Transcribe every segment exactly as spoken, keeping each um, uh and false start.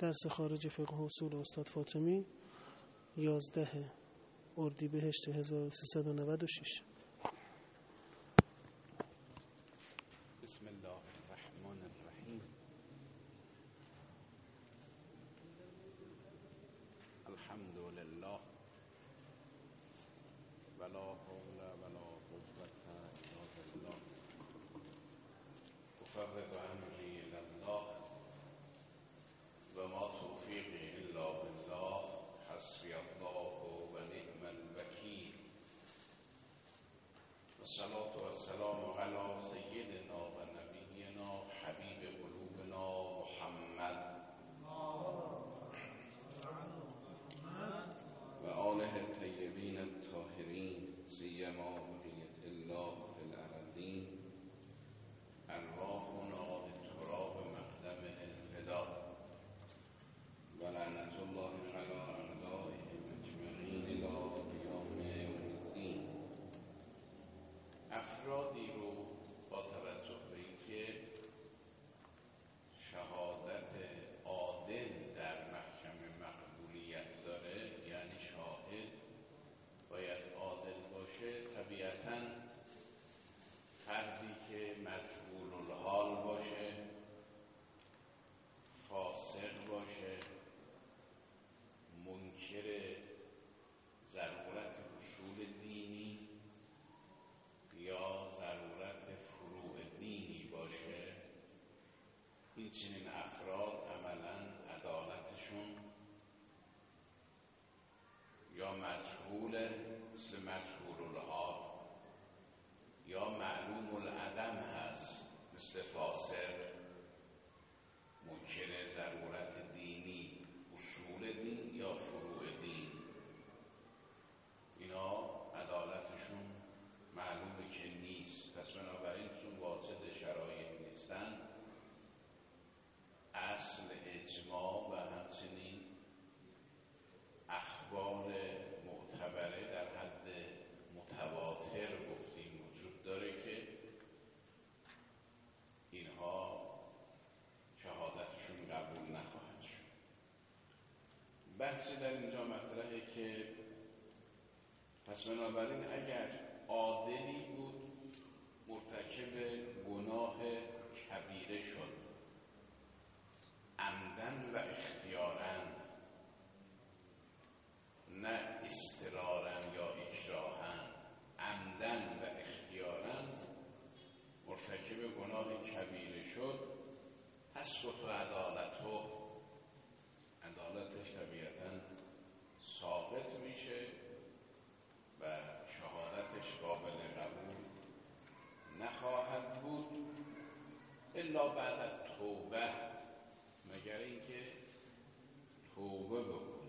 درس خارج فقه و اصول استاد فاطمی، یازده اردیبهشت هزار و سیصد و نود و شش. بسم الله الرحمن الرحیم. الحمد لله ولا حول ولا قوة الا بالله. افوض امری الی الله و ما توفیقی الا بالله. حسبی الله و نعم الوکیل. الصلاة والسلام علی سیدنا و نبینا حبیب قلوبنا محمد و آله الطیبین الطاهرین، سیما بقیة الله فی الارضین. ارواحنا بتراب مقدم الفدا و لعنت الله علی اعدائهم اجمعین الی قیام یوم الدین. افرادی رو با توجه به اینکه شهادت عادل در محکمه مقبولیت داره، یعنی شاهد باید عادل باشه، طبیعتاً فردی که مجهول الحال باشه، فاسق باشه، منکر ضرورت اصول دینی یا ضرورت فروع دینی باشه، این چنین افراد عملاً عدالتشون یا مجهوله مثل مجهول الحال، یا معلوم العدم هست مثل فاسق، منکر ضرورت دینی، اصول دین یا فروع دین. اینا عدالتشون معلومه که نیست. پس بنابراین چون واجد شرایط نیستن، اصل اجماع و همچنین اخبار معتبره در حد متواتر گفتیم وجود داره که اینها شهادتشون قبول نخواهد شد. بحثی در اینجا مطرحه که پس بنابراین اگر عادلی بود مرتکب گناه کبیره شد، عمدن و اختیارن، نه استرارن یا اکراهن، عمدن و اختیارن مرتکب گناه کبیره شد، تثبت عدالته، عدالتش طبیعتاً ثابت میشه و شهادتش قابل قبول نخواهد بود الا بعد از توبه، مگر اینکه توبه بکنه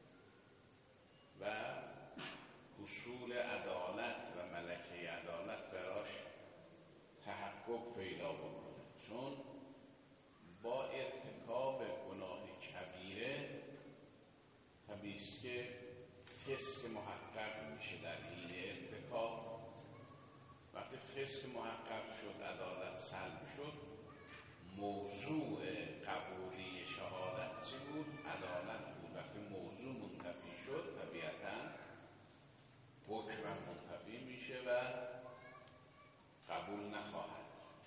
و حصول عدالت و ملکه عدالت براش تحقق پیدا بکنه. چون با ارتکاب گناه کبیره طبیعی است که فسق محقق میشه در حین ارتکاب. وقتی فسق محقق شد، عدالت سلب شد، موضوع قبولی شهادت چی بود؟ عدالت بود. وقتی موضوع منتفی شد، طبیعتاً حکم منتفی میشه و قبول نخواهد.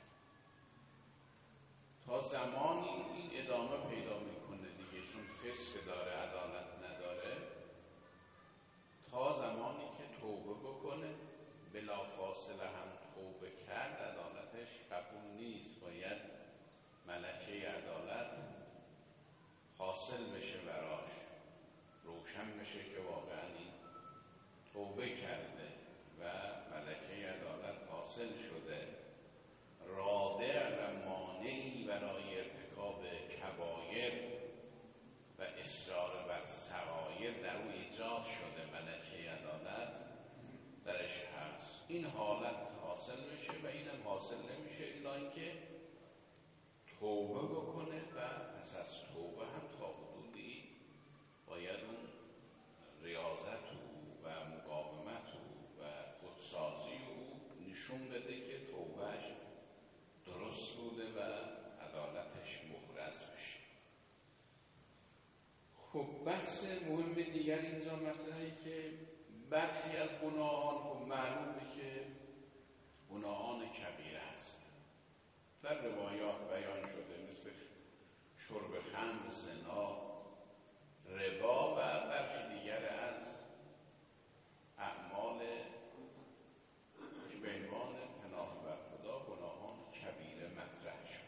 تا زمانی این ادامه پیدا میکنه دیگه، چون فسق داره عدالت نداره، تا زمانی که توبه بکنه، بلا فاصله هم توبه کرد، عدالتش قبول نیست. باید ملکه عدالت حاصل بشه براش، روشن بشه که واقعا این توبه کرده و ملکه عدالت حاصل شده، رادع و مانعی برای ارتکاب کبایر و اصرار بر صغایر در او ایجاد شده، ملکه عدالت درش هست. این حالت حاصل میشه و اینم حاصل نمیشه الا اینکه توبه بکنه و پس از توبه هم تا حدودی باید اون ریاضت و مقاومت و خودسازی او نشون بده که توبهش درست بوده و عدالتش محرز بشه. خب بحث مهم دیگر اینجا مطرحی که برخی از گناهان خب معلومه که گناهان کبیره هست. در روایات بیان شده مثل شرب خمر، زنا، ربا و برخی دیگر از اعمال که به عنوان پناه بر خدا گناهان کبیره مطرح شد.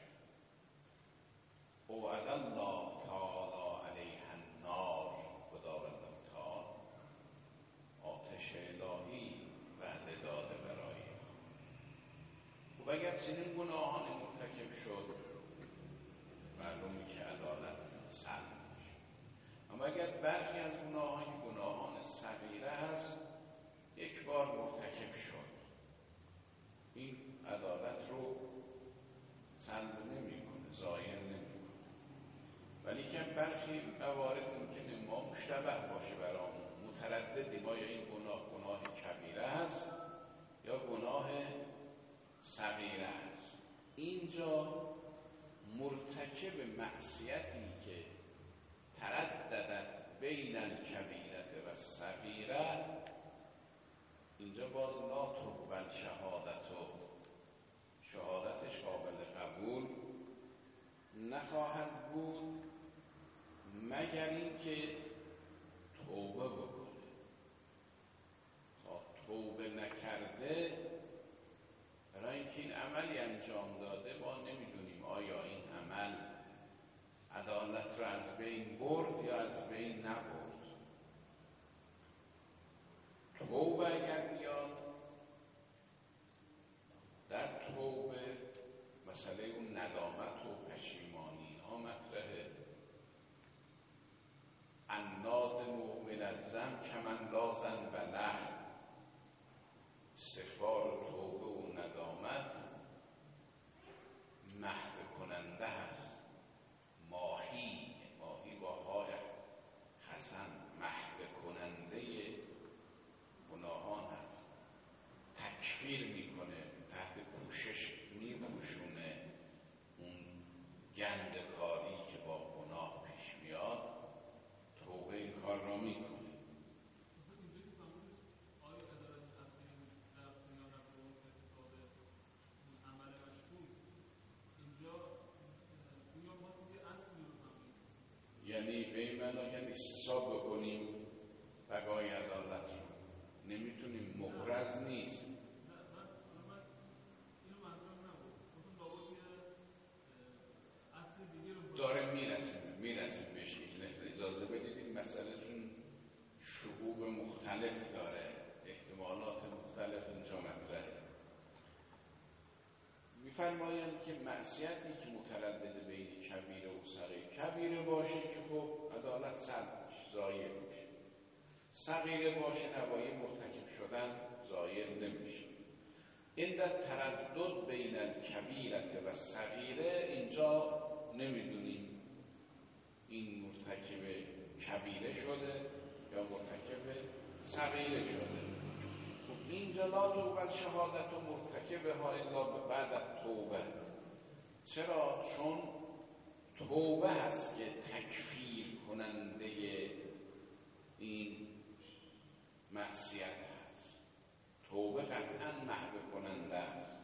اوعد الله تعالی علیها النار، خداوند متعال آتش الهی وعده داده برای. خب اگر چنین گناهان مرتکب شد معلومه که عدالت سلب میشه. اما اگر برخی از گناهان گناهان صغیره هست یک بار مرتکب شد، این عدالت رو سلب نمی‌کنه، ضایع نمی‌کنه. ولی که برخی موارد ممکنه ما مشتبه باشه برامون، مترددیم آیا این گناه گناه کبیره است یا گناه صغیره است. اینجا مرتکب معصیتی که ترددت بین الکبیره و الصغیره، اینجا باز لا تقبل شهادت و شهادتش قابل قبول نخواهد بود مگر این که توبه بکنه. تا توبه نکرده، برای اینکه این عملی انجام داده ما نمیدونیم آیا این عمل عدالت را از بین برد یا از بین نبرد. توبه اگر بیاد، در توبه مسئله اون ندامت و پشیمانی ها مطرحه. النادم من الذنب کمن لا ذنب له. استغفار و توبه و ندامت محو کننده هست. ماهی ماهی با های حسن محو کننده گناهان هست. تکفیر میکنه، تحت پوشش میپوشونه اون گند کاری که با گناه پیش میاد. توبه این کار را میکنه. یعنی به این معنا یعنی استصحاب بکنیم بقای عدالت رو نمیتونیم، مبرز نیست. داره میرسیم میرسیم بهش. اجازه بدید این مسئله چون شعوب مختلف داره، احتمالات مختلف اینجا مطرحه. میفرمایند که معصیتی که متردد بین کبیره و صغیر، کبیره باشه که خب عدالت سلب میشه، ضایع میشه. صغیره باشه نوای مرتکب شدن ضایع نمیشه. این در تردد بین الکبیره و صغیره، اینجا نمیدونیم این مرتکب کبیره شده یا مرتکب صغیره شده. خب اینجا لا تقبل شهادت و مرتکب ها الا بعد از توبه. چرا؟ چون توبه هست که تکفیر کننده این معصیت هست. توبه قطعا محو کننده است.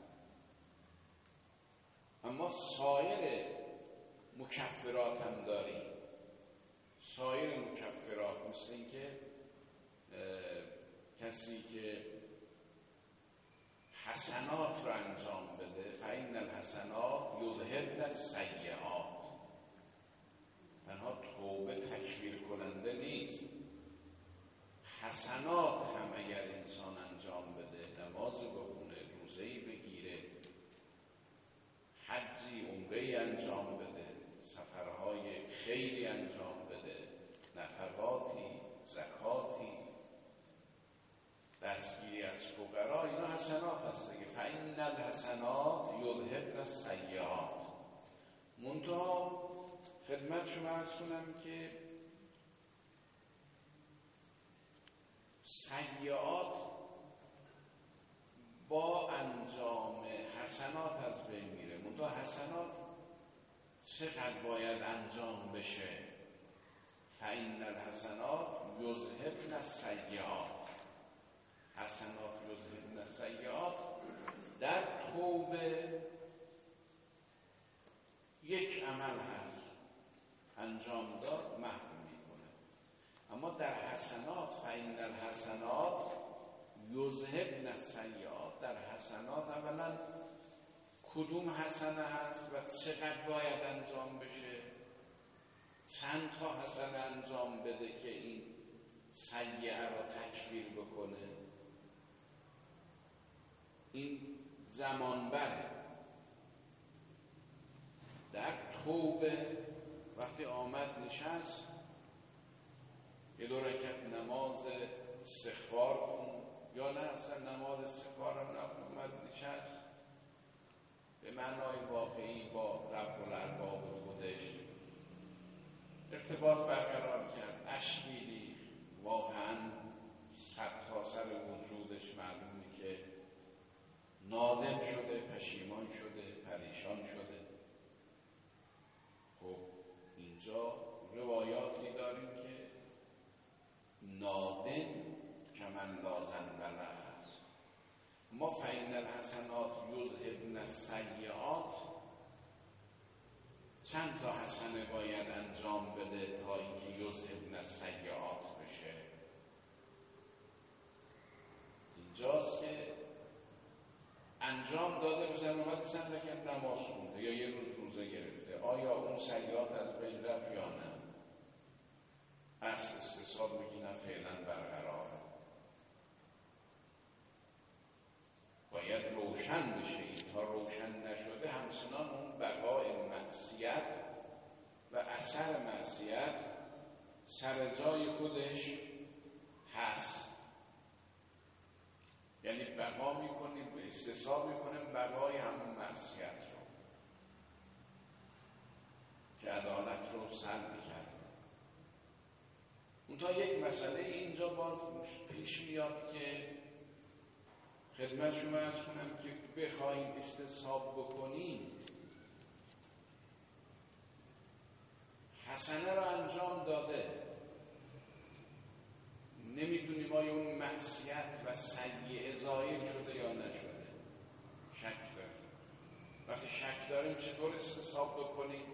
اما سایر مکفرات هم داریم. سایر مکفرات مثل این که کسی که حسنات را انجام بده، فإن الحسنات یذهبن السیئات. تنها توبه تکفیر کننده نیست، حسنات هم اگر انسان انجام بده، نماز بخونه، روزه‌ای بگیره، حجی عمره‌ای انجام بده، سفرهای خیری انجام بده، نفقاتی، زکاتی، دستگیری از فقرا، اینا حسنات هست دیگه. فإن الحسنات یذهبن السیئات. منتها خدمت شما عرض کنم که سیئات با انجام حسنات از بین میره. منتها حسنات چقدر باید انجام بشه؟ فإن فإن الحسنات یذهبن السیئات. حسنات یذهبن السیئات در توبه یک عمل هست، انجام داد محو میکنه. اما در حسنات فإن الحسنات یذهبن السیئات، در حسنات اولا کدوم حسنه هست و چقدر باید انجام بشه، چند تا حسنه انجام بده که این سیئه را تکفیر بکنه. این زمان بره. در توبه وقتی آمد نشست یه دو رکعت نماز استغفار کن، یا نه اصلا نماز استغفار هم نکن، اومد نشست به معنای واقعی با رب الارباب خودش ارتباط برقرار کرد، اشکی ریخت، واقعا سرتاسر وجودش معلومه که نادم شده، پشیمان شده، پریشان شده. خب اینجا روایاتی داریم که نادم کمن لازن بله هست. ما فإن الحسنات یذهبن السیئات، چند تا حسنه باید انجام بده تا اینکه یذهبن السیئات بشه. اینجاست که انجام داده، مثلا اومد مثلا رکعت نماز خونده یا یه روز روزه گرفته، آیا اون سیئات از بین رفت یا نه؟ اصل استصحاب میگی نه، فعلا برقراره، باید روشن بشه. این تا روشن نشده همچنان اون بقای معصیت و اثر معصیت سر جای خودش هست. یعنی بقا میکنیم و استصحاب میکنیم بقای همون معصیت رو که عدالت رو سلب کرد. اون تا یک مسئله اینجا باز پیش میاد که خدمت شما عرض کنم که بخواهیم استصحاب بکنیم، حسنه را انجام داده، نمیدونیم آیا اون معصیت و سیئه زایل شده یا نشده، شک داریم. وقتی شک داریم چطور استصحاب بکنیم؟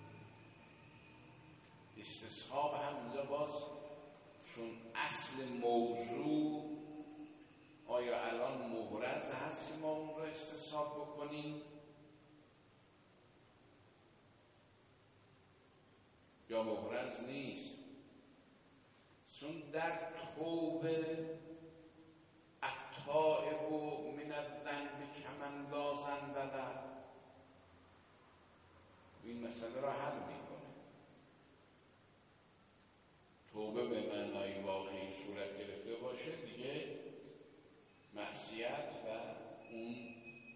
استصحاب هم اینجا باز چون اصل موضوع آیا الان محرز هست که ما اون را استصحاب بکنیم یا محرز نیست؟ چون در توبه التائب من الذنب کمن لا ذنب له، این مسئله را حل میکنه. توبه به معنای واقعی صورت گرفته باشه دیگه معصیت و اون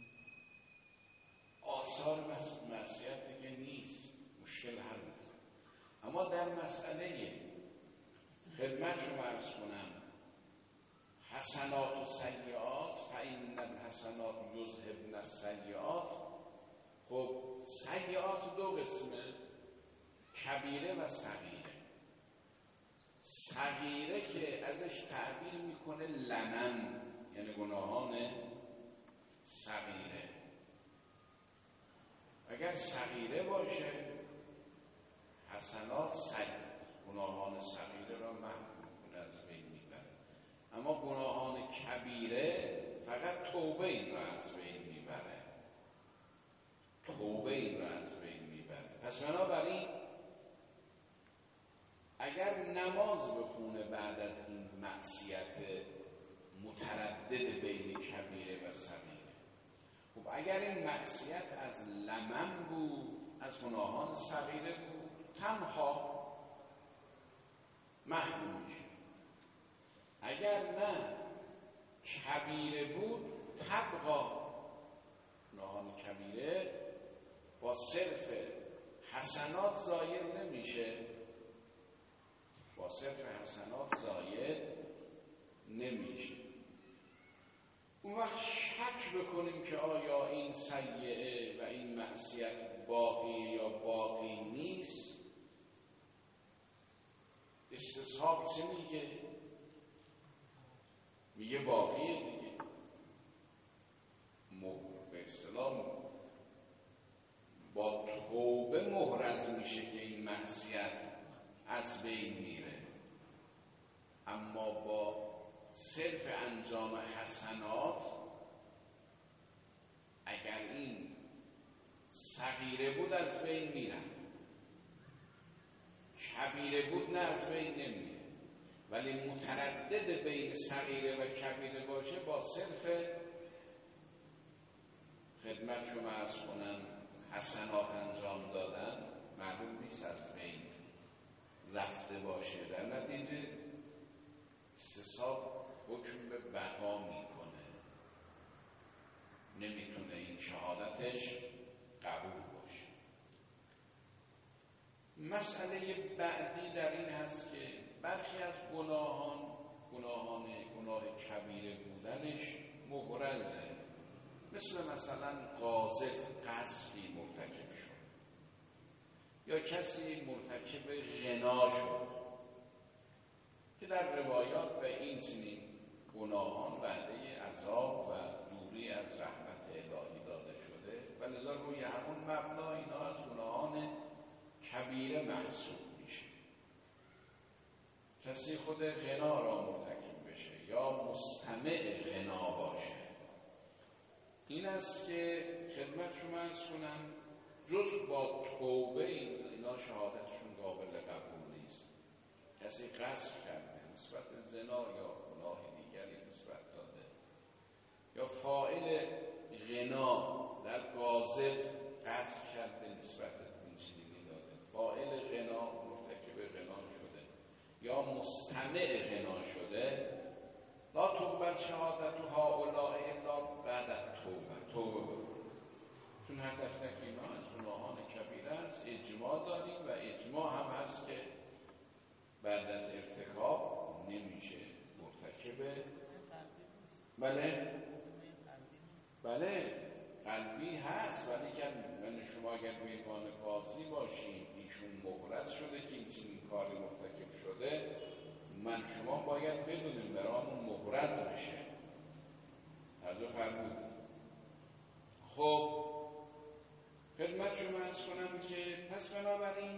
آثار معصیت دیگه نیست، مشکل حل میکنه. اما در مسئله خدمت شما عرض کنم حسنات و سیئات فإن الحسنات یذهبن السیئات، خب سیئات دو قسمه، کبیره و صغیره. صغیره که ازش تعبیر میکنه لمن، یعنی گناهان صغیره. اگر صغیره باشه حسنات سیئات گناهان صغیره را محو میکنه، از بین میبره. اما گناهان کبیره فقط توبه این را از بین میبره، توبه این را از بین میبره. پس بنابراین اگر نماز بخونه بعد از این معصیت متردد بین کبیره و صغیره، خب اگر این معصیت از لمن بود، از گناهان صغیره بود، تنها محو میشه. اگر نه کبیره بود، تبقا گناهان کبیره با صرف حسنات زایل نمیشه، با صرف حسنات زایل نمیشه. اون وقت شک بکنیم که آیا این سیئه و این معصیت باقی یا باقی نیست، استصحاب چه میگه؟ میگه باقیه دیگه، به اصطلاح با توبه محرز میشه که این معصیت از بین میره، اما با صرف انجام حسنات اگر این صغیره بود از بین میره، کبیره بود نه از بین نمیره، ولی متردد بین صغیره و کبیره باشه با صرف خدمت شما عرض کنم حسنات انجام دادن معلوم نیست از بین رفته باشه، در نتیجه استصحاب حکم به بقا میکنه، نمیتونه این شهادتش قبول باشه. مسئله بعدی در این هست که برخی از گناهان گناهان گناه کبیره بودنش محرزه، مثل مثلا قاذف قذفی مرتکب شد یا کسی مرتکب غنا شد که در روایات به این چنین گناهان وعده عذاب و دوری از رحمت الهی داده شده و لذا روی همون مبنا اینا از گناهان کبیره محسوب میشه. کسی خود غنا را مرتکب بشه یا مستمع غنا باشه، این است که خدمت شما عرض کنم جز با توبه اینا شهادتشون قابل قبول نیست. کسی قصد کرده نسبت به زنا یا گناه دیگری نسبت داده یا فاعل غنا در قاذف قصد کرده نسبت به این چیزی داده، فاعل غنا مرتکب غنا شده یا مستمع غنا شده، لا تقبل شهادت هؤلاء الا بعد توبه توبه بکن. چون هر تک تک اینا از گناهان کبیره است، اجماع داریم و اجماع هم هست که بعد از ارتکاب نمیشه مرتکب. بله بله قلبی هست، ولی که من شما اگر میوان قاضی باشیم ایشون محرز شده که این چنین کاری مرتکب شده، من شما باید بدونیم برامون محرز بشه. توجه فرمودید. خب خدمت شما عرض کنم که پس بنابراین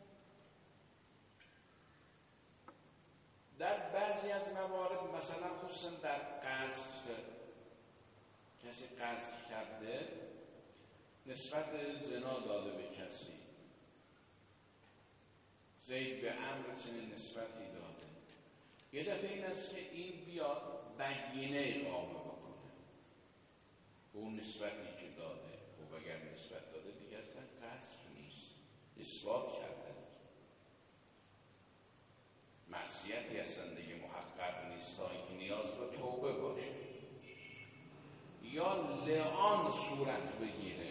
در بعضی از موارد مثلا خصوصا در قذف، کسی قذف کرده نسبت زنا داده به کسی، زید به عمرو چنین نسبتی داده، یه دفعه این است که این بیاد بینه اقامه بکنه به اون نسبتی که داده، و اگر نسبت داده دیگه اصلا قذف نیست، اثبات کرده معصیتی اصلا دیگه محقق نیست تا اینکه نیاز به توبه باشه یا لعان صورت بگیره.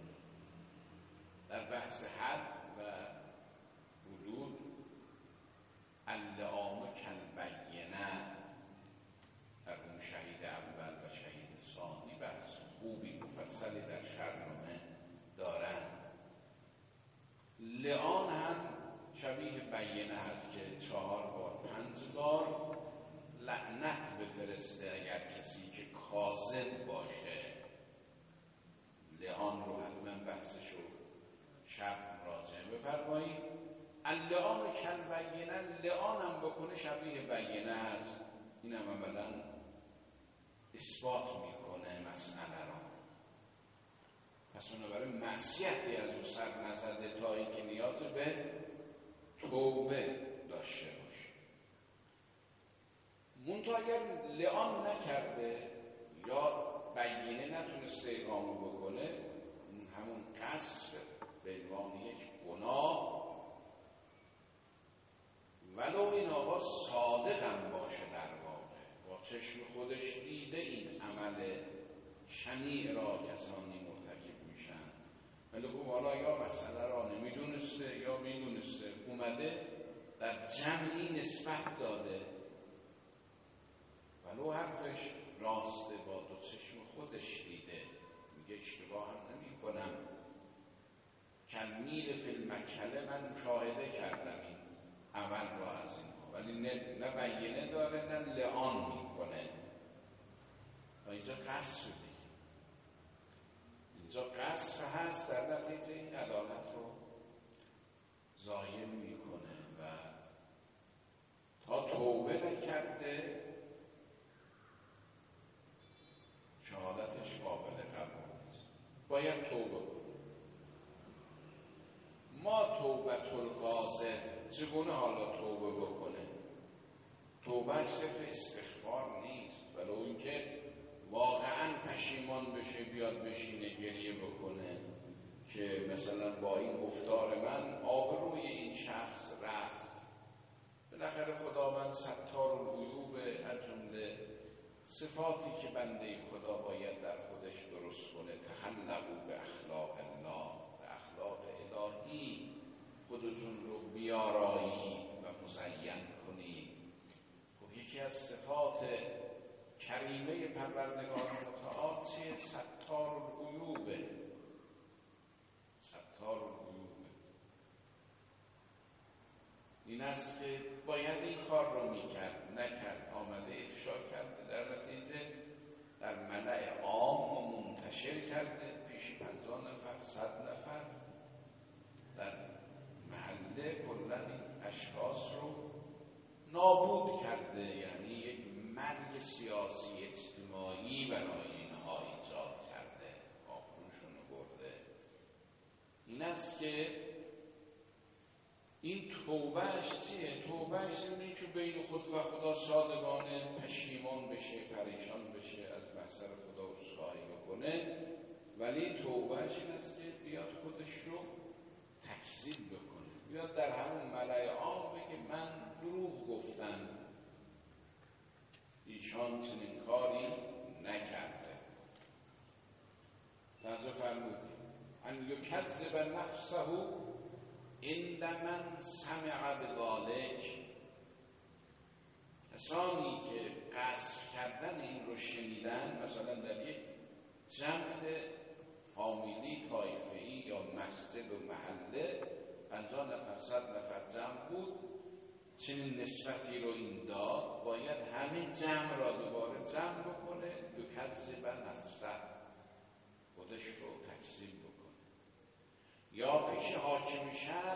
در بحث حد و حدود اللعام کالبینه در اون شهید اول و شهید ثانی بحث خوبی مفصلی در شرحنامه دارن. لعان هم شبیه بینه هست که چهار بار پنج بار لعنت بفرسته اگر کسی که کاذب باشه. لعان رو حتما بحثشو شب مراجعه بفرمایید. اللعان کالبینه، لعان هم بکنه شبیه بینه هست، این هم اولا اثبات میکنه مسئله را. پس بنابراین معصیتی از او سر نزده تا اینکه نیاز به توبه داشته باشه. منتها اگر لعان نکرده یا بینه نتونسته اقامه بکنه، همون قذف به عنوان یک گناه، ولو این آقا صادق هم باشه در واقع با چشم خودش دیده این عمل شنیع را کسانی مرتکب میشن، ولی خب حالا یا مسئله را نمیدونسته یا میدونسته اومده در جمعی نسبت داده، ولو حرفش راسته با دو چشم خودش دیده، میگه اشتباه هم نمی کنم، کلمیر فی المکله من مشاهده کردم این عمل را از این بینه داره نه لعان میکنه. و اینجا قصر دیگه، اینجا قصر هست، در نتیجه این عدالت رو ضایع میکنه و تا توبه نکرده شهادتش قابل قبول نیست، باید توبه کنه. ما توبت القاصد چگونه حالا توبه بکنه؟ توبه صرف استغفار نیست، ولو اینکه واقعا پشیمان بشه بیاد بشینه گریه بکنه که مثلا با این گفتار من آبروی این شخص رفت. بالاخره خداوند ستار العیوب، از جمله صفاتی که بنده خدا باید در خودش درست کنه، تخلقوا به اخلاق الله، به اخلاق الهی خودتون رو بیارایید و مزین کنید. خب یکی از صفات کریمه پروردگار متعال چیه؟ ستار العیوب. ستار العیوب این است که باید این کار رو میکرد، نکرد، آمده افشا کرده، در نتیجه در ملأ عام و منتشر کرده پیش پنجاه نفر، صد نفر، در محله کلاً این اشخاص رو نابود کرده. یعنی یک مرگ سیاسی اجتماعی برای اینها ایجاد کرده، آخونشون رو برده. این است که این توبهش چیه؟ توبهش اینه که بین خود و خدا صادقانه پشیمان بشه، پریشان بشه، از محضر خدا عذرخواهی بکنه، ولی توبهش این است که بیاد خودش رو تکذیب بکنه، بیاد در همون ملأ عام بگه من دروغ گفتم، ایشان چنین کاری نکرده. لحظه فرمودیم ان یکذب نفسه عند من سمع بذلک. کسانی که قصد کردن این رو شنیدن، مثلا در یک جمع فامیلی طایفه‌ای یا مسجد و محله پنجاه نفر، صد نفر جمع بود، چنین نسبتی رو این داد، باید همین جمع را دوباره جمع بکنه، یکذب نفسه، خودش رو تکذیب بکنه. یا پیش حاکم شهر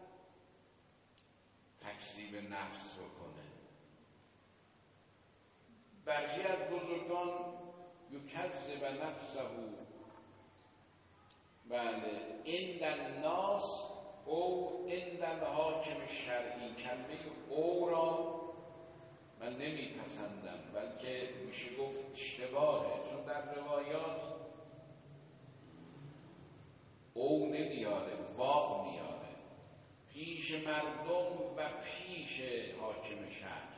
تکذیب نفس بکنه. برخی از بزرگان یکذب نفسه بله عند الناس او عند الحاکم شرعی. کلمه او را من نمیپسندم، بلکه میشه گفت اشتباهه، چون در روایات او نمیاره، واو میاره، پیش مردم و پیش حاکم شهر،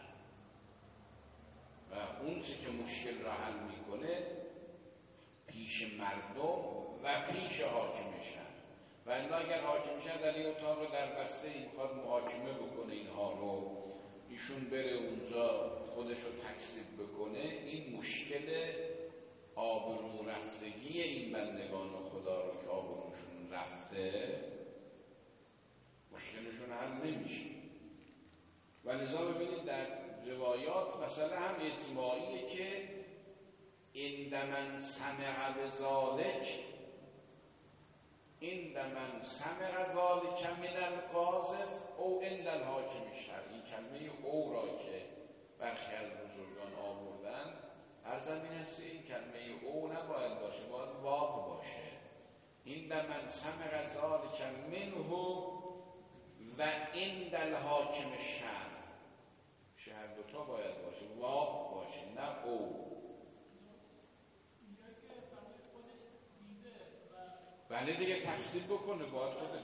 و اون چه که مشکل را حل میکنه پیش مردم و پیش حاکم شهر. و الا اگر حاکم شهر در این اتاق رو در بسته این میخواد محاکمه بکنه اینها رو، ایشون بره اونجا خودش رو تکذیب بکنه، این مشکل آبرو رفتگی این بندگان خدا رو که آبروشون رفته مشکلشون حل نمیشه. و لذا ببینید در روایات مثلا هم اجماعیه که عند من سمع بذلک، عند من سمع ذلک من القاذف او عند الحاکم شرعی. کلمه او را که برخی از بزرگان آوردن، عرضم این است این کلمه او نباید باشه، باید واو باشه. عند من سمع ذلک منه و عند الحاکم شرع، شهر دوتا باید باشه، واو باشه، نه او. بله دیگه تکذیب بکنه، باید خوده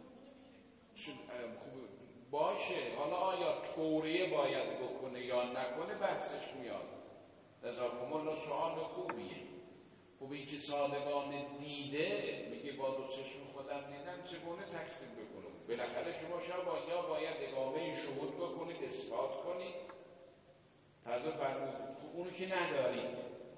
خوب باشه. حالا آیا توریه باید بکنه یا نکنه بحثش میاد. جزاکم الله سوال خوبیه. خب این که صادقانه دیده میگه با دو چشم خودم دیدم، چگونه تکذیب بکنه؟ بالاخره شما شما یا باید ادامه شهود بکنید، اثبات کنید. حضر فرمود اونو که ندارید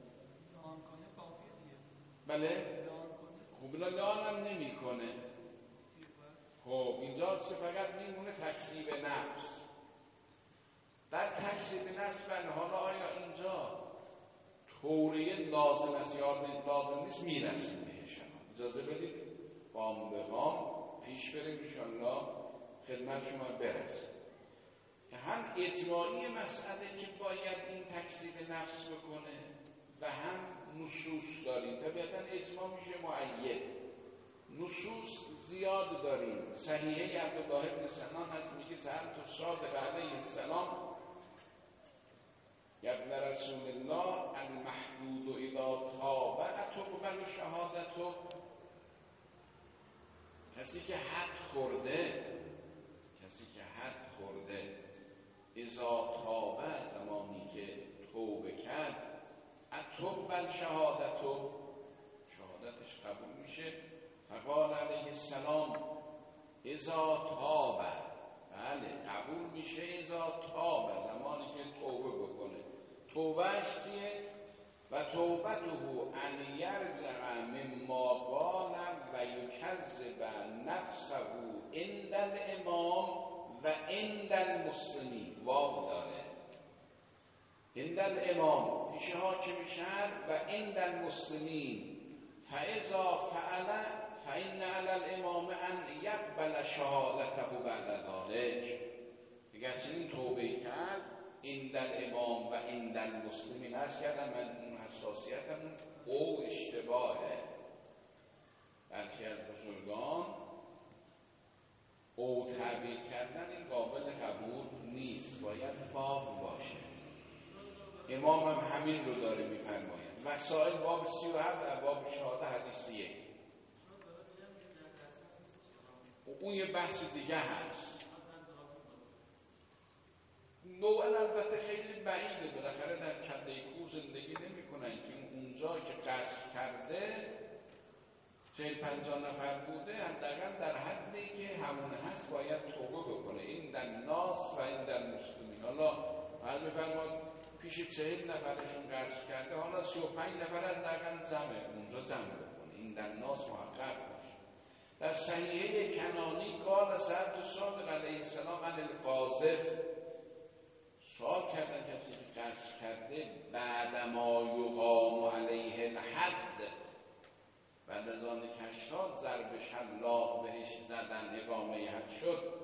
بله خب لعان هم نمی کنه. خب اینجاست که فقط میمونه تکذیب نفس. در تکذیب نفس بله. حالا آیا اینجا توریه لازم است یا لازم نیست؟ میرسیم بهش. اجازه بدید قام به قام پیش بریم انشاءالله خدمت شما برسیم که هم اجماعی مسئله که باید این تکذیب نفس بکنه و هم نصوص داریم. طبیعتا اجماع میشه معید. نصوص زیاد داریم. صحیحه عبدالله بن سنان هست میگه سألت الصادق علیه السلام ابن رسول الله المحدود اذا تابع تقبل شهادته. کسی که حد خورده کسی که حد خورده اذا تابع زمانی که توبه کرد تقبل شهادته شهادتش قبول میشه. فقال علیه السلام اذا تابع بله قبول میشه اذا تابع زمانی که توبه بکنه. توبهش چیه؟ و توبته ان یرجع مما قال و یکذب نفسه عند الامام و عند المسلمین. واو داره. عند الامام پیش حاکم شهر و عند المسلمین. فاذا فعل فإن علی الامام ان یقبل شهادته بعد ذلك. اگر چنین توبه کرد عند الامام و عند المسلمین. عرض کردم من اون حساسیتمون او اشتباهه. برخی از بزرگان او تعبیر کردن این قابل قبول نیست، باید فاو باشه. امام هم همین رو داره میفرماید. وسائل باب سی و هفت باب شهاده حدیث یک. اون یه بحث دیگه هست. نوعا البته خیلی بعیده. بالاخره در کده کوه زندگی نمی کنن که اونجا که قصد کرده چهل پنجاه نفر بوده حداقل در حدی که همون هست باید توبه بکنه. این در ناس و این در مسلمین. حالا فرض بفرمایید پیش چهل نفرشون قصد کرده، حالا سی و پنج نفر حداقل جمعه اونجا جمع بکنه. این در ناس محقق باشه. در صحیحه کنانی قال سألت الصادق علیه السلام عن القاذف. سوال کردن کسی که قصد کرده بعد ما یقام علیه الحد، بعد از آن کشتاد ضرب شلاق بهش زدن اقامه حد شد.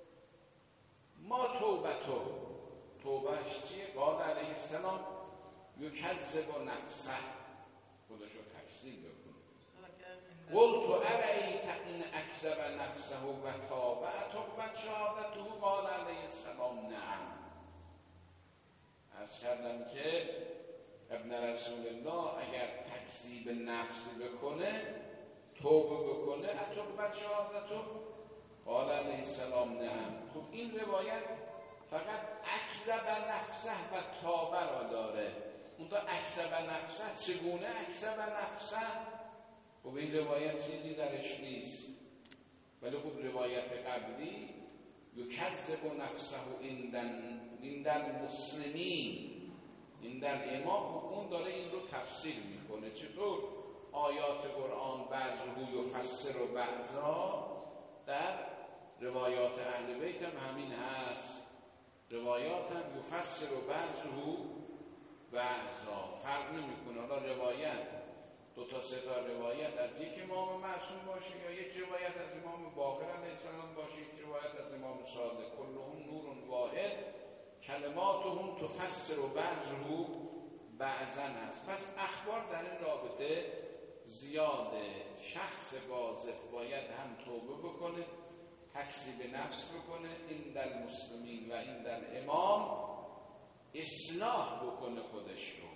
ما توبتو توبهش چیه؟ قال علیه السلام یکذب نفسه خودشو تکذیب بکنه. قلت ارأیت ان اکذب نفسه و تابع تقبل شهادته؟ قال علیه السلام نعم. عرض کردم که ابن رسول الله اگر تکذیب نفس بکنه توبه بکنه اتقبل شهادته؟ قال علیه السلام نعم. خب این روایت فقط اکذب نفسه و تابه را داره. اون تا اکذب نفسه چگونه اکذب نفسه؟ خب این روایت چیزی درش نیست. ولی خب روایت قبلی یکذب نفسه عند المسلمین عند الامام، اون داره این رو تفسیر میکنه. چطور؟ آیات قرآن بعضه یفسر و بعضا در روایات اهل بیت هم همین هست. روایات هم یفسر و بعضه بعضا فرق نمیکنه. حالا روایت دو تا سه تا روایت از یک امام معصوم باشه یا یک روایت از امام باقر علیه السلام باشه، یک روایت از امام صادق، کلهم نور واحد کلماتهم تفسر و بعضه بعضا هست. پس اخبار در این رابطه زیاده. شخص قاذف باید هم توبه بکنه، تکذیب نفس بکنه، این در مسلمین و این در امام اصلاح بکنه خودش رو.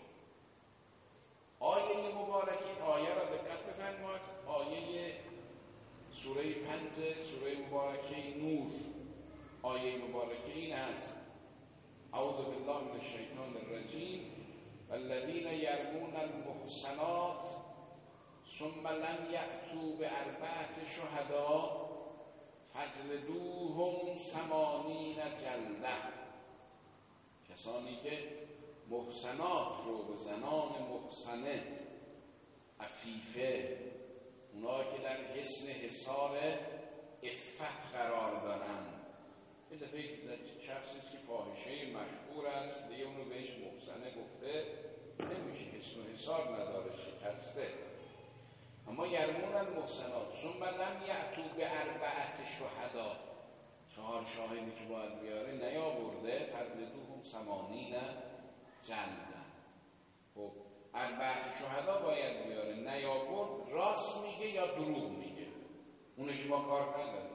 آیه مبارکه آیه را دقت بفرمایید. آیه سوره پنج سوره مبارکه نور، آیه مبارکه این است: اعوذ بالله من الشیطان الرجیم والذین یرمون المحصنات ثم لم یأتوا بأربعة شهداء فاجلدوهم ثمانین جلده. کسانی که محصنات رو، زنان محصنه عفیفه، اونا که در حصن حصار عفت قرار دارن، یه دفعه شخصی که فاحشه مشهور است دیگه اونو بهش محسنه گفته نمیشه، اسم و حساب نداره، شکسته. اما یرمون المحسنات ثم لم یأتوا باربعة شهدا، چهار شاهدی که باید بیاره نیاورده، فجلدوهم ثمانین جلدة. خب اربعة شهدا باید بیاره، نیاورد، راست میگه یا دروغ میگه، اونش ما کار نداره.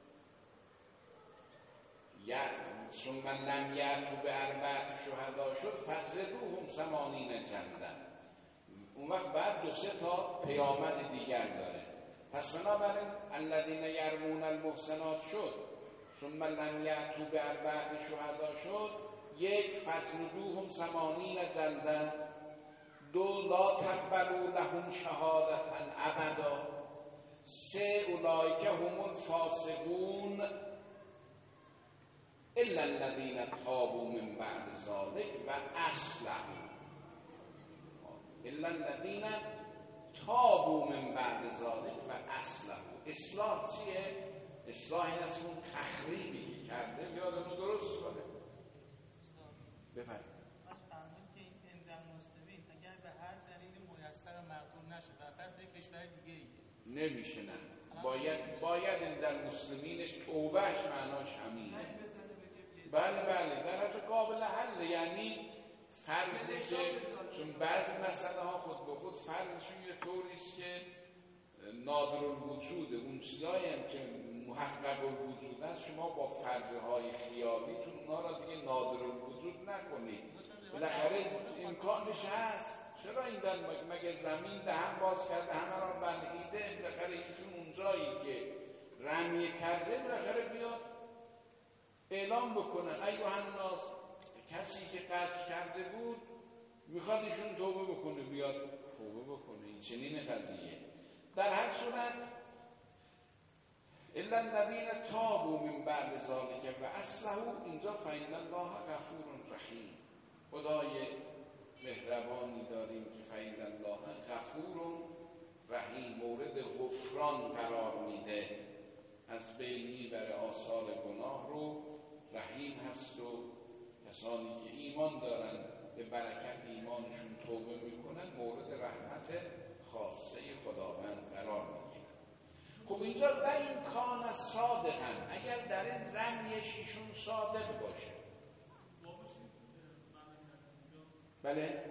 یا ثم لم یأتوا باربعة شهدا شد، فجلدوهم ثمانین جلدة. اون وقت بعد دو سه تا پیامد دیگر داره. پس بنابراین الذین یرمون المحسنات شد، ثم لم یأتوا باربعة شهدا شد، یک فجلدوهم ثمانین جلدة، دو لا تقبلوا لهم شهادة ابدا، سه اولئک هم الفاسقون الا الذین تابوا من بعد ذلك و اصلحوا. الا الذین تابوا من بعد ذلك و اصلحوا. اصلاح چیه؟ اصلاحی است اون تخریبی که کرده بیاد اونو درست کنه. بفرمایید. فرمودید که این اندر مسلمین اگر به هر دلیل میسر مقدور نشه در طرف کشور دیگه ایه نمیشه، نه باید باید اندر مسلمینش توبهش معناش همینه. بله بله در حد قابل حل، یعنی فرضی که چون بعضی مسئله ها خود به خود فرضشون یه طوری است که نادر الوجوده، اون چیزایی هم که محقق الوجود است شما با فرضهای خیالیتون اونا را دیگه نادر الوجود نکنید. بالاخره امکانش هست. چرا این دن مگه زمین دهن باز کرده همه را بلعیده؟ بالاخره ایشون اونجایی که رمیه کرده بالاخره بیاد اعلام بکنن ایها الناس، کسی که قصد کرده بود میخواد ایشون توبه بکنه، بیاد توبه بکنه. این چنین قضیه. در هر صورت الا الذین تابوا من بعد ذلك و اصلحوا، اینجا فإن الله غفور رحیم. خدای مهربانی داریم که فإن الله غفور رحیم، مورد غفران قرار میده، از بین میبره آثار گناه رو، رحیم هست و کسانی که ایمان دارن به برکت ایمانشون توبه میکنن مورد رحمت خاصه خداوند قرار میگیرن. خب اینجا و این کان صادقا، اگر در این رمیش ایشون صادق باشه، بله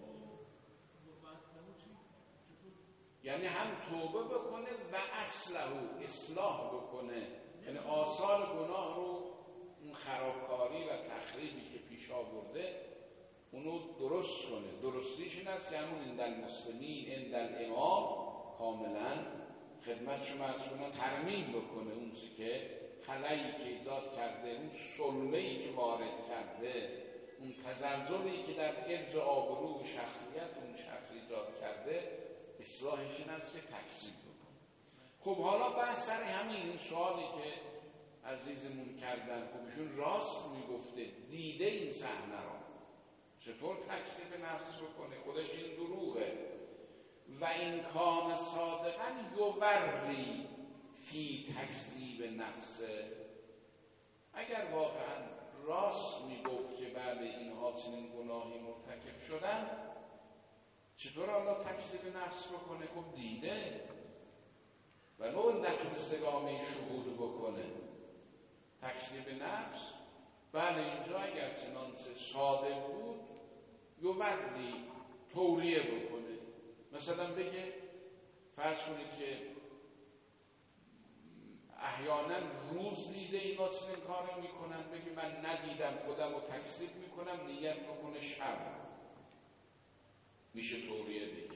یعنی هم توبه بکنه و اصلحو، اصلاح بکنه، یعنی آثار گناه رو، اون خرابکاری و تخریبی که پیش آورده اونو درست کنه. درستیش این است که همون اندل المسلمین اندل الامام کاملا خدمت شما از شما ترمیم بکنه، اون چی که خلایی که ایجاد کرده، اون سلمه‌ای که وارد کرده، اون تزلزلی که در عرض آبرو و شخصیت اون شخص ایجاد کرده، اصلاحش این است که تکذیب بکنه. خب حالا بحث سر همین این سوالی که عزیزمون کردن، خب ایشون راست میگفته، دیده این صحنه رو، چطور تکذیب نفس بکنه؟ خودش این دروغه. و این کان صادقا یوری فی تکذیب نفسه، اگر واقعا راست میگفت که بعد اینها چنین گناهی مرتکب شدن، چطور الله تکذیب نفس بکنه؟ خب دیده و نوع نتونست اقامه شهود بکنه. تکذیب نفس بله اینجا اگر چنانچه صادق بود یوری توریه بکنه. مثلا بگه فرض کنید که احیانا روز دیده اینا چنین کاری میکنن، بگه من ندیدم خودم رو تکذیب میکنم، نیت بکنه شب، میشه توریه دیگه.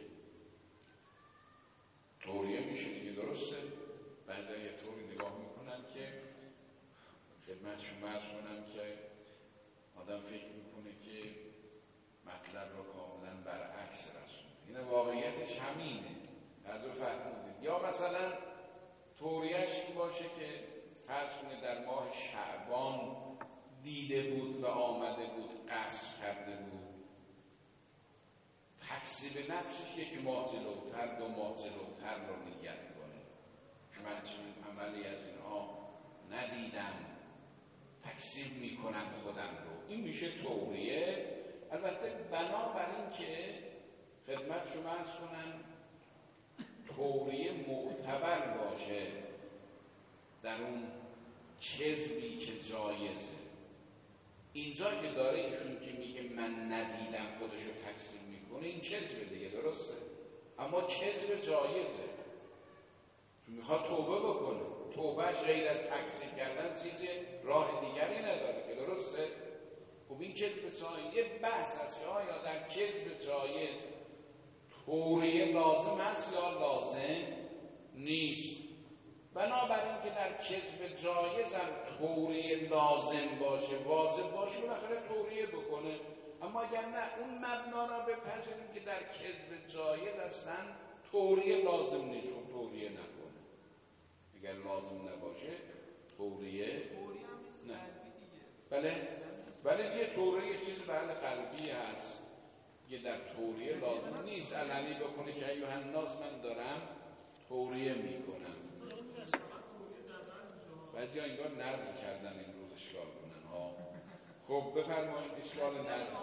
توریه میشه دیگه، درسته؟ بعضی یه طوری نگاه میکنن که خدمتشون مرز کنم که آدم فکر میکنه که مطلب رو کاملا برعکس رسون. این واقعیتش همینه، هر دو فهمونده. یا مثلا توریهش این باشه که فرض کنه در ماه شعبان دیده بود و آمده بود، قصد کرده بود، تکذیب نفسش یک ماه جلوتر دو ماه جلوتر رو نیت کنه که من چنین عملی از اینها ندیدم، تکذیب میکنم خودم رو. این میشه توریه. البته بنابراین که خدمت شما عرض کنم توریه معتبر باشه در اون کذبی که جایزه. اینجا که داره ایشون که میگه من ندیدم خودشو تکذیب میکنه، این کذبه دیگه، درسته؟ اما کذب جایزه، میخواد توبه بکنه. توبه غیر از تکذیب کردن چیزی راه دیگری نداره که، درسته؟ خب این کذب جایز یه بحث است که آیا در کذب جایز توریه لازم هست یا لازم نیست. بنابراین که در کذب جایز هم توریه لازم باشه، واجب باشه، بالاخره توریه بکنه. اما اگر نه، اون مبنا را بپذیریم که در کذب جایز اصلا توریه لازم نیست، خب توریه نکنه. اگر لازم نباشه توریه نه. بله بله یه توریه یه چیز بله قلبی هست، یه در توریه لازم نیست علنی بکنه که ایها الناس من دارم توریه میکنم. بعضی ها انگار نظر کردن امروز اشکال کنن ها. خب بفرمایید اشکال نظر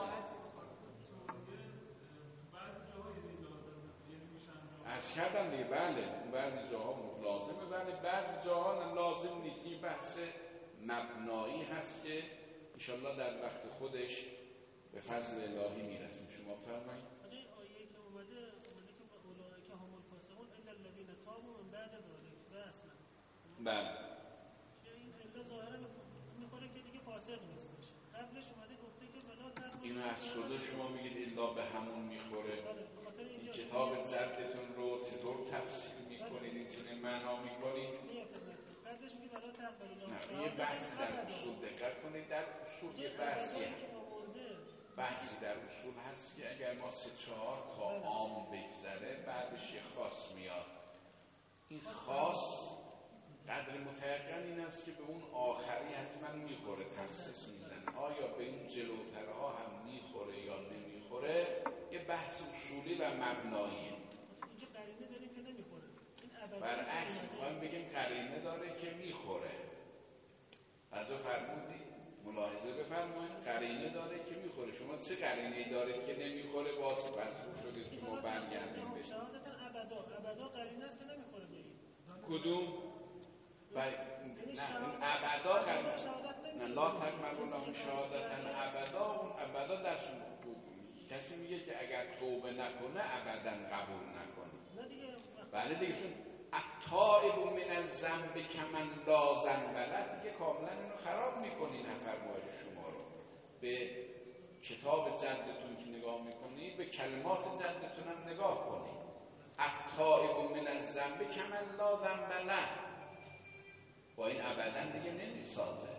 عرض کردم دیگه. بله بعضی جاها لازمه، بله بعضی جاها لازم نیست. این بحث مبنایی هست که انشالله در وقت خودش به فضل الهی میرسیم. شما فرمایید. این آیه که اومده اومده که اولئک هم الفاسقون الا الذین تابوا من بعد ذلک فاصلحوا. بله این الا ظاهرا میخوره که دیگه فاسق نیستش. قبلش اومده گفته که بلا تقوا. اینو از کجا شما میگید الا به همون میخوره؟ این کتاب جدتون رو چطور تفسیر میکنید؟ این چنین معنا میکنید؟ قبلش میگه بلا تقوا. نه یه بحثی در اصول دقت کنید. در اصول یه بحثی بحثی در اصول هست که اگر ما سه چهار تا عام بگذره بعدش یه خاص میاد. این خاص قدر متیقن این است که به اون آخری حتما میخوره، تخصیص میزنه. آیا به اون جلوترها هم میخوره یا نمیخوره یه بحث اصولی و مبناییه. اینجا قرینه داریم که نمیخوره. برعکس میخوایم بگیم قرینه داره که میخوره. از او فرمودید ملاحظه بفرمایید قرینه داره که میخوره. شما چه قرینه‌ای دارید که نمیخوره؟ باز مجبور شدید که ما برگردیم بهش. شهادت ابدا ابدا قرینه است که نمیخوره بگید. کدوم؟ بله نه اون ابدا قرینه نه لا تقبلوا لهم شهادتن ابدا. اون ابدا در کسی میگه که اگر توبه نکنه ابدا قبول نکنه. نه دیگه. بله دیگه چون التائب من الذنب کمن لا ذنب له دیگه کاملا اینو خراب میکنین فرمایش شما رو. به کتاب جدتون که نگاه میکنید به کلمات جدتون هم نگاه کنید. التائب من الذنب کمن لا ذنب له با این ابدا دیگه نمیسازه.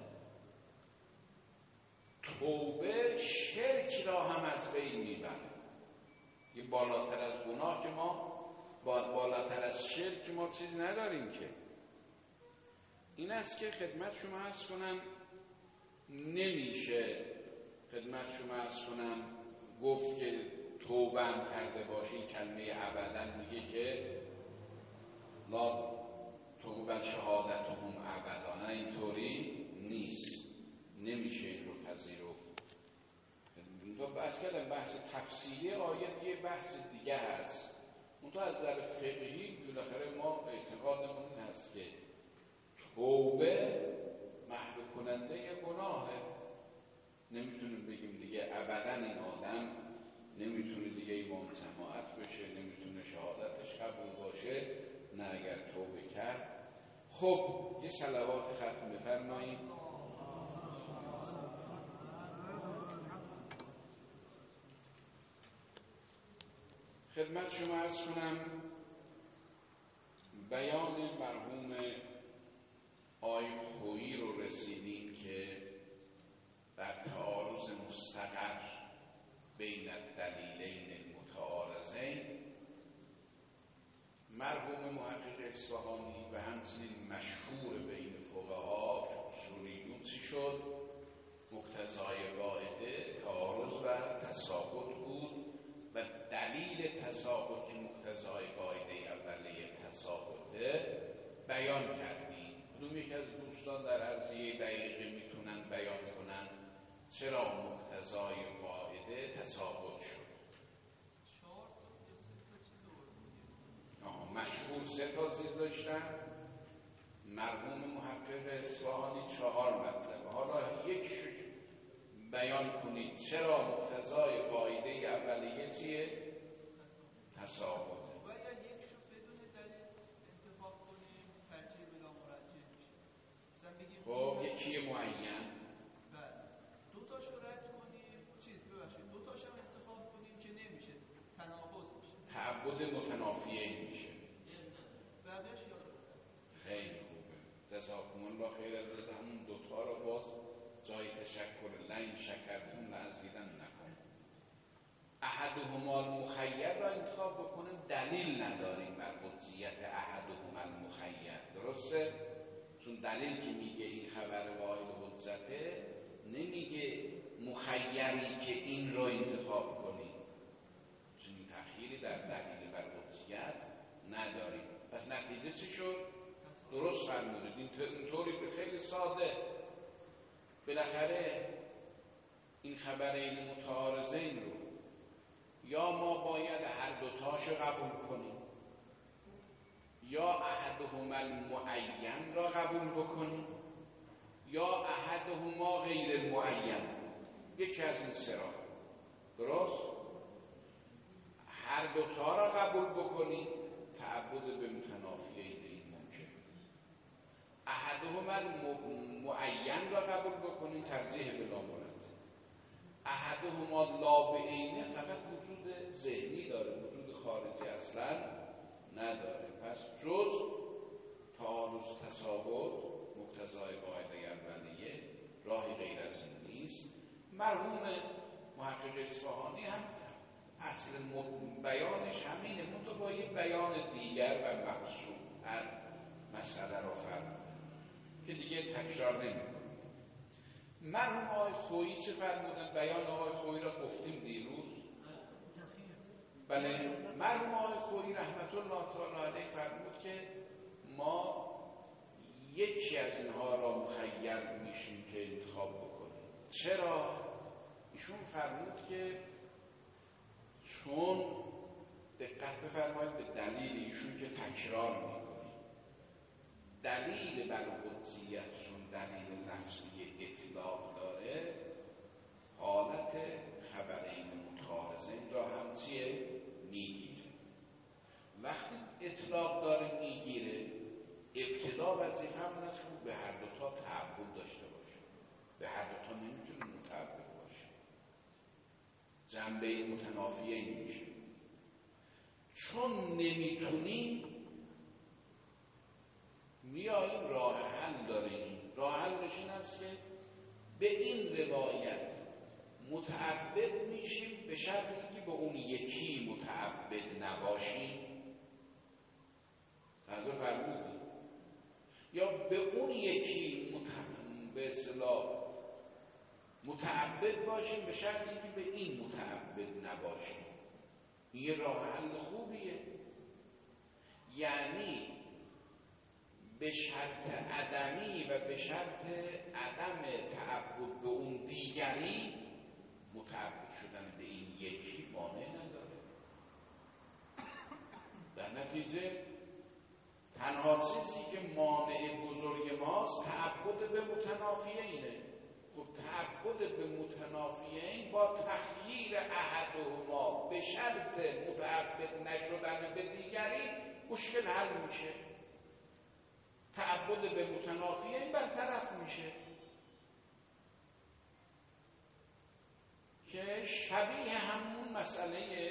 توبه شرک را هم از بین میبره. یه بالاتر از گناه که ما بالاتر از شرک ما چیز نداریم که. این است که خدمت شما عرض کنم نمیشه خدمت شما عرض کنم گفت که توبه هم کرده باشی کلمه ابدا میگه که لا توبه شهادت هم ابدا. نه اینطوری نیست، نمیشه این رو پذیرفت. بس کردم بحث تفصیلی آیه یه بحث دیگه هست. اون تو از در فقهی بالاخره ما اعتقادمون این هست که توبه محو کننده گناهه. نمیتونیم بگیم دیگه ابدا این آدم نمیتونه دیگه امام جماعت بشه، نمیتونه شهادتش قبول باشه، نه اگر توبه کرد. خب یه صلوات ختم بفرمایید. خدمت شما عرض کنم بیان مرحوم آی خویی رو رسیدیم که در تعارض مستقر بین الدلیلین المتعارضین مرحوم محقق اصفهانی و همچنین مشهور بین فقها اصولیون چی شد؟ مقتضای قاعده تعارض و تساقط بود و دلیل تساقط که مقتضای قاعده اولیه تساقطه بیان کردیم. کدوم یک از دوستان در عرض یک دقیقه میتونه کنن بیان کنن چرا مقتضای قاعده تثابت شد. مشهور سه تا چیز داشتن، مرحوم محقق اصفهانی چهار مطلب. حالا یکیشو بیان کنید چرا مقتضای قاعده اولیه چیه؟ تثابت. و یا یکیشو بدون دلیل انتخاب کنیم ترجیح بلا مرجح میشه. مثلا بگیم خب یکی معین. بله. دو تاشو رد کنیم چیز ببخشید دو تاشو هم انتخاب کنیم که نمیشه، تناقض میشه. تعبد متنافیه میشه. بعدش یاد خیلی خوبه. جزاکم الله خیر. از همون دوتا رو باز جای تشکر لین شکرتون لازیدن نکن. احدهما المخیر را انتخاب بکنیم، دلیل نداریم بر قدسیت احدهما المخیر. درسته؟ چون دلیل که میگه این خبر واحد قدسته نمیگه مخیری که این را انتخاب کنیم، چون تأخیری در دلیل بر قدسیت نداریم. پس نتیجه چی شد؟ درست فرمودید. اینطوری به خیلی ساده بالاخره این خبرین متعارضین رو یا ما باید هر دوتاشو قبول کنیم یا احدهما المعین را قبول بکنیم یا احدهما غیر المعین، یکی از این سه را. درست؟ هر دوتا را قبول بکنیم تعبد به متنافیه این ممکن. احدهما المعین را قبول بکنیم ترجیح بلا مرجح. احدهما لا بعینه فقط وجود ذهنی داره، وجود خارجی اصلا نداره. پس جز تعارض و تثابت مقتضای قاعده اولیه راهی غیر از این نیست. مرحوم محقق اصفهانی هم اصل بیانش همینه، منتها با یک بیان دیگر و مقصود هر مسئله را فرمود که دیگه تکرار نمی‌کنه. مرحوم آقای خویی چه فرمودن؟ بیان آقای خویی را گفتیم دیروز. بله، مرحوم آقای خویی رحمت الله تعالی علیه فرمود که ما یکی از اینها را مخیر میشیم که انتخاب بکنیم. چرا؟ ایشون فرمود که چون دقت بفرمایید به دلیل ایشون که تکرار میکنیم، دلیل بر قدسیت چون دلیل لفظی اطلاق داره، حالت خبرین متعارضین را هم چیه؟ میگیره. وقتی اطلاق داره میگیره، ابتدا وظیفه همون است که به هر دوتا تعبد داشته باشه. به هر دوتا نمیتونه متعبد باشه، جنبه متنافیه این میشه. چون نمیتونیم میاییم راه حل داریم. راه حلش این است که به این روایت متعبد میشیم به شرطی که به اون یکی متعبد نباشیم. حضور فرمودی یا به اون یکی متعبد به اصطلاح متعبد باشیم به شرطی که به این متعبد نباشیم. این یه راه حل خوبیه. یعنی به شرط عدمی و به شرط عدم تعبد به اون دیگری متعبد شدن به این یکی مانع نداره. در نتیجه تنها چیزی که مانع بزرگ ماست تعبد به متنافیه اینه. خب تعبد به متنافیه این با تخییر احدهما به شرط متعبد نشدن به دیگری مشکل حل میشه. تعبد به متنافیه این برطرف میشه که شبیه همون مسئله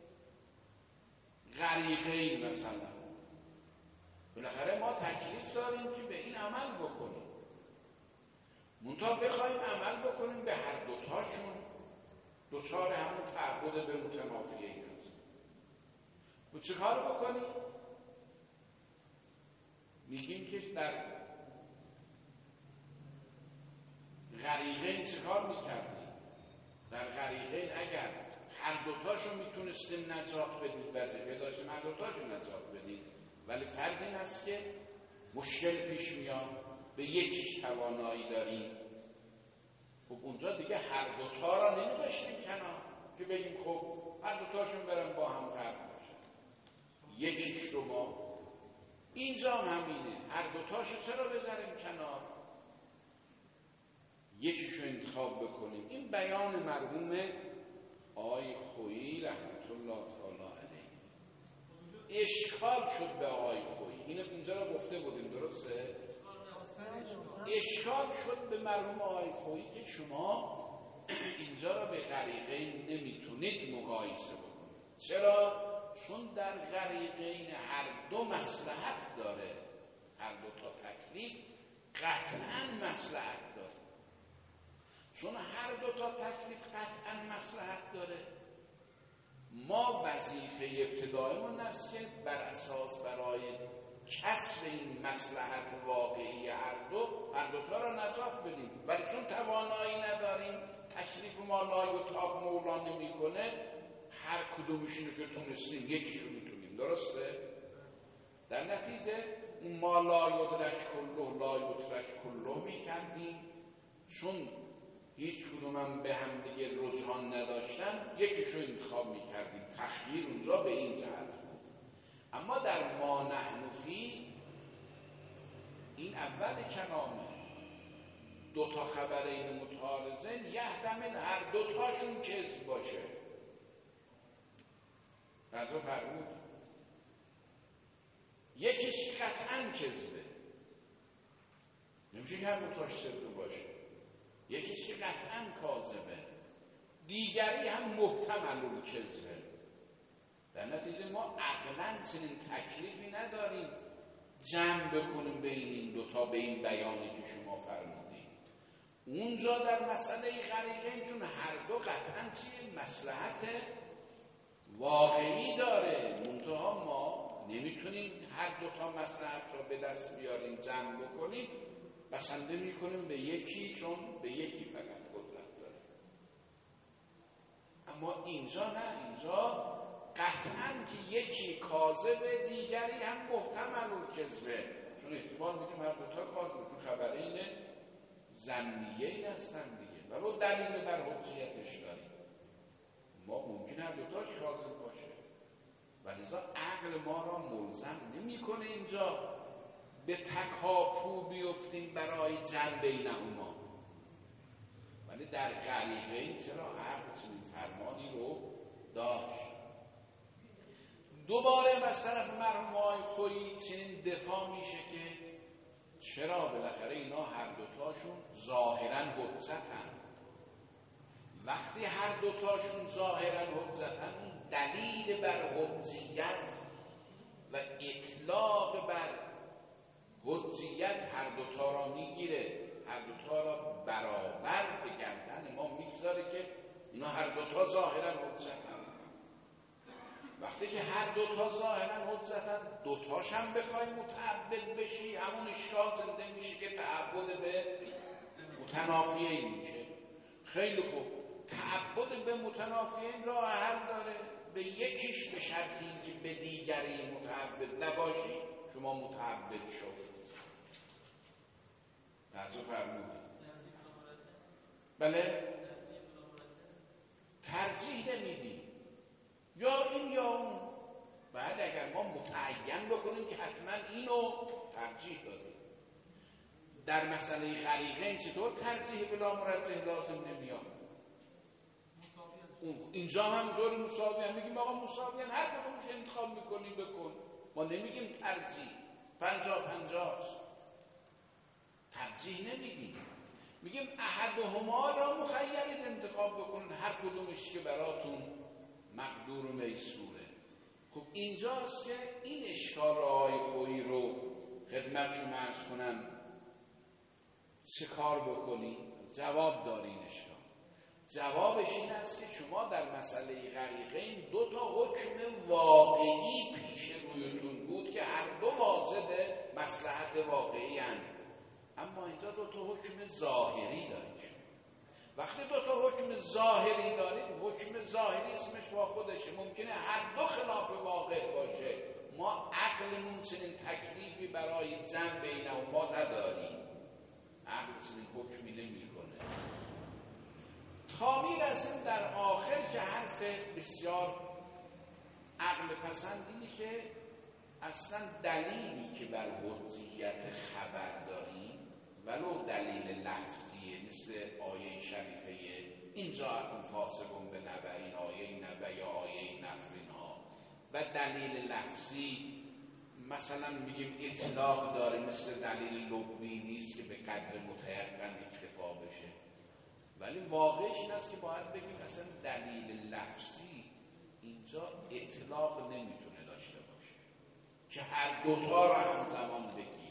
غریقین. مثلا بالاخره ما تکلیف داریم که به این عمل بکنیم، منتها بخوایم عمل بکنیم به هر دوتاشون دوچار همون تعبد به متنافیه این هست. و چه کار بکنیم؟ میگیم که در غریقین چه کار میکردیم؟ در غریقین اگر هر دوتاشو میتونستیم نجات بدیم، وظیفه داشتیم هر دوتاشو نجات بدیم، ولی فرض این است که مشکل پیش میاد، به یکیش توانایی داریم خب اونجا دیگه هر دوتا را نمی‌داشتیم کنار که بگیم خب هر دوتاشون برن با هم قرض باشن، یکیش رو ما. اینجا هم همینه، هر دوتاشو چرا بذاریم کنار، یکیشو انتخاب بکنیم. این بیان مرحوم آقای خویی رحمت الله تعالی علیه. اشکال شد به آقای خویی، اینو اینجا رو گفته بودیم درسته؟ اشکال شد به مرحوم آقای خویی که شما اینجا رو به غریقین نمیتونید مقایسه بکنید. چرا؟ چون در غریقین هر دو مصلحت داره، هر دو تا تکلیف قطعا مصلحت داره. چون هر دو تا تکلیف قطعا مصلحت داره، ما وظیفه ابتدایمون است که بر اساس برای کسب این مصلحت واقعی هر دو هر دوتا را نجات بدیم، ولی چون توانایی نداریم، تکلیف ما لای و تاب مولا نمی کنه، هر کدومشونو که تونستیم یکیشو میتونیم. درسته؟ در نتیجه اون ما لا یدرک کله لا یترک کله میکردیم، چون هیچ کدومم به هم دیگه رجحان نداشتن، یکیشو انتخاب میکردیم. تخییر اونجا به این جهت بود. اما در ما نحن فی، این اول کلامه، دو تا خبرین متعارضین یحتمل هر دوتاشون کذب باشه. نظر فرمود یکیش قطعا کذبه، نمیشه که هر دوتاش صدق باشه. یکیش که قطعا کاذبه، دیگری هم محتمل الکذبه. در نتیجه ما عقلاً چنین تکلیفی نداریم جمع بکنیم بین این دوتا به این بیانی که شما فرمودید. اونجا در مسئله غریقین چون هر دو قطعاً چیه مصلحت واقعی داره، منتها ما نمیتونیم هر دوتا مصلحت را به دست بیاریم جمع بکنیم، بسنده میکنیم به یکی چون به یکی فقط قدرت داره. اما اینجا نه، اینجا قطعاً که یکی کاذبه، دیگری هم محتمل الکذبه، چون احتمال میدیم هر دوتا کاذبه، چون خبرین ظنیه این هستن دیگه و با دلیل بر حجیتش داریم. ما ممکن هر دوتاش کاذب باشه و لذا عقل ما را ملزم نمیکنه اینجا به تکاپو بیفتیم برای جمع بینهما. ولی در غریقین چرا عقل چنین فرمانی رو داشت. دوباره از طرف مرحوم آقای خویی چنین دفاع میشه که چرا بالاخره اینا هر دوتاشون ظاهرا حجتن. وقتی هر دوتاشون ظاهرا حجتن، اون دلیل بر حجیت و اطلاق بر حجیت هر دوتا را میگیره، هر دوتا را برابر به گردن ما میگذاره که اینا هر دوتا ظاهرا حجتن. وقتی که هر دوتا ظاهرا حجتن، دوتاش هم بخوای متعبد بشی، همون اشکال زنده میشه که تعبد به متنافیین میشه. خیلی خوب، تعبد به متنافیین راه حل داره. به یکیش به شرطی که به دیگری متعبد نباشی شما متعبد شد. نظر فرمودید؟ بله؟ ترجیح نمیدیم، یا این یا اون. بعد اگر ما متعین بکنیم که حتما اینو ترجیح دادیم. در مسئله غریقین چطور ترجیح بلا مرجح لازم نمیاد؟ اینجا هم دور مساوی هم میگیم آقا مساوی هم هر کدومش انتخاب میکنی بکن. ما نمیگیم ترجیح پنجاه پنجاه، ترجیح نمیگیم، میگیم احدهما را مخیرید انتخاب بکنید، هر کدومش که براتون مقدور و میسوره. خب اینجاست که این اشکال آقای خویی رو خدمتشون عرض کنم چه کار بکنی؟ جواب داری این اشکال. جوابش این است که شما در مسئله غریقین دو تا حکم واقعی پیش رویتون بود که هر دو واجد مصلحت واقعی هستند، اما اینجا دو تا حکم ظاهری دارید. وقتی دو تا حکم ظاهری دارید، حکم ظاهری اسمش با خودشه، ممکنه هر دو خلاف واقع باشه. ما عقلمون چنین تکلیفی برای جمع بینهما نداریم، عقل چنین حکمی نمی‌کنه. تا میرسیم در آخر که حرف بسیار عقل پسند اینه که اصلا دلیلی که بر وضعیت خبر داریم ولو دلیل لفظیه مثل آیه شریفه اینجا فاسقون به نبأ، این آیه نبأ یا آیه نفر ها، و دلیل لفظی مثلا میگیم اطلاق داره مثل دلیل لغوی نیست که به قدر متیقن اکتفا بشه، ولی واقعش این است که باید بگیم اصلا دلیل لفظی اینجا اطلاق نمیتونه داشته باشه که هر دوتا را همزمان بگیره،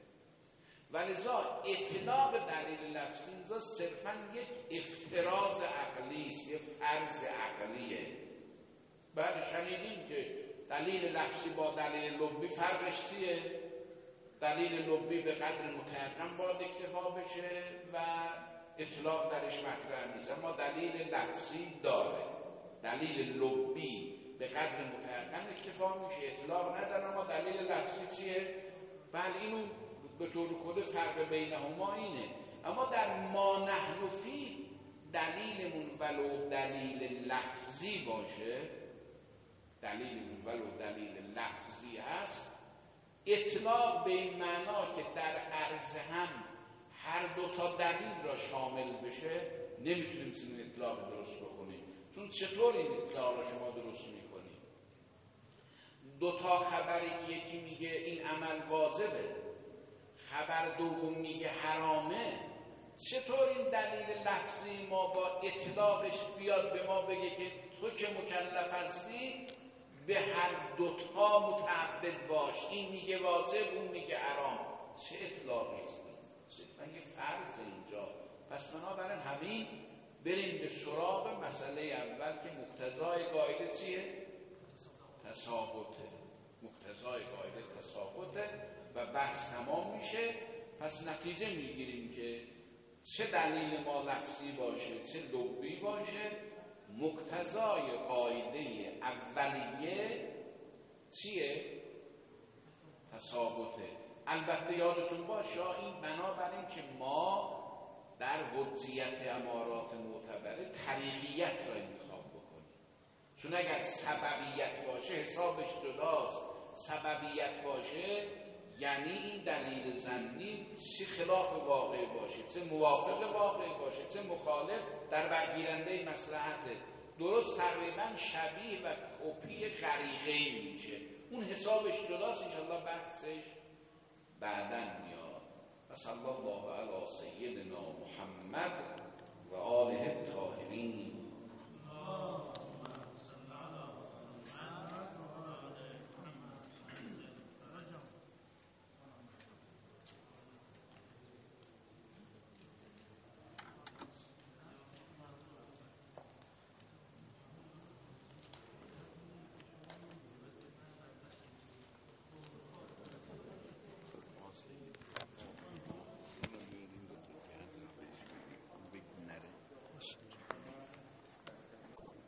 ولذا اطلاق دلیل لفظی اینجا صرفا یک افتراض عقلی است، یک فرض عقلیه. بعد شنیدیم که دلیل لفظی با دلیل لغوی فرقش چیه؟ دلیل لغوی به قدر متیقن باید اکتفا بشه و اطلاق درش مطرح نیست، اما دلیل لفظی داره. دلیل لغوی به قدر متیقن اکتفا میشه، اطلاق نداره، اما دلیل لفظی چیه؟ بله اینو به طور کلی فرق بینهما اینه. اما در ما نحن فی دلیلمون ولو دلیل لفظی باشه، دلیلمون ولو دلیل لفظی هست، اطلاق به این معنا که در عرض هم هر دو تا دلیل را شامل بشه نمیتونیم این اطلاق درست بکنیم. چون چطور این اطلاق را شما درست میکنیم؟ دو تا خبری که یکی میگه این عمل واجبه، خبر دوم میگه حرامه، چطور این دلیل لفظی ما با اطلاقش بیاد به ما بگه که تو که مکلف هستی به هر دوتا متعبد باش، این میگه واجب اون میگه حرام؟ چه اطلاقی است؟ صرفا یه فرض اینجا. پس بنابراین همین بریم به سراغ مسئله اول که مقتضای قاعده چیه؟ تساقطه. مقتضای قاعده تساقطه و بحث تمام میشه. پس نتیجه میگیریم که چه دلیل ما لفظی باشه چه لغوی باشه، مقتضای قاعده اولیه چیه؟ تساقطه. البته یادتون باشه این بنابراین که ما در وضعیت امارات معتبره طریقیت را انتخاب بکنیم، چون اگر سببیت باشه حسابش جداست. سببیت باشه یعنی این دلیل ظنی چه خلاف واقع باشه، چه موافق واقع باشه، چه مخالف، در برگیرنده مصلحته. درست تقریبا شبیه و کپی غریقه میشه، اون حسابش جداست. انشاءالله بحثش بعدن میاد. و صلی الله علی سیدنا محمد و آل